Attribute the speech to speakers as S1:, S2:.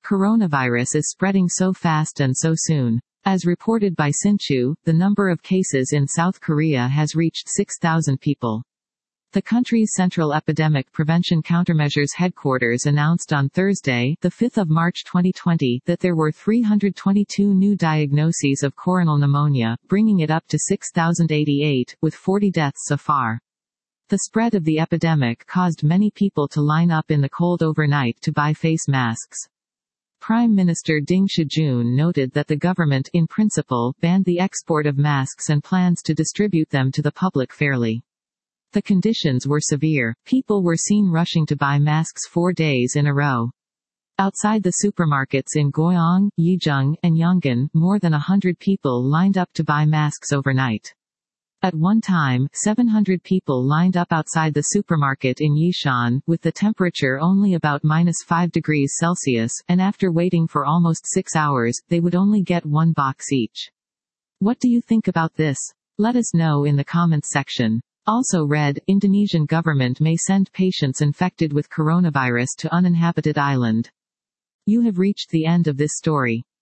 S1: Coronavirus is spreading so fast and so soon. As reported by Sinchu, the number of cases in South Korea has reached 6,000 people. The country's Central Epidemic Prevention Countermeasures Headquarters announced on Thursday, the 5th of March 2020, that there were 322 new diagnoses of coronal pneumonia, bringing it up to 6,088, with 40 deaths so far. The spread of the epidemic caused many people to line up in the cold overnight to buy face masks. Prime Minister Ding Shijun noted that the government, in principle, banned the export of masks and plans to distribute them to the public fairly. The conditions were severe. People were seen rushing to buy masks 4 days in a row. Outside the supermarkets in Goyang, Yeojung, and Yongin, more than 100 people lined up to buy masks overnight. At one time, 700 people lined up outside the supermarket in Yishan, with the temperature only about -5 degrees Celsius, and after waiting for almost 6 hours, they would only get one box each. What do you think about this? Let us know in the comments section. Also read, Indonesian government may send patients infected with coronavirus to uninhabited island. You have reached the end of this story.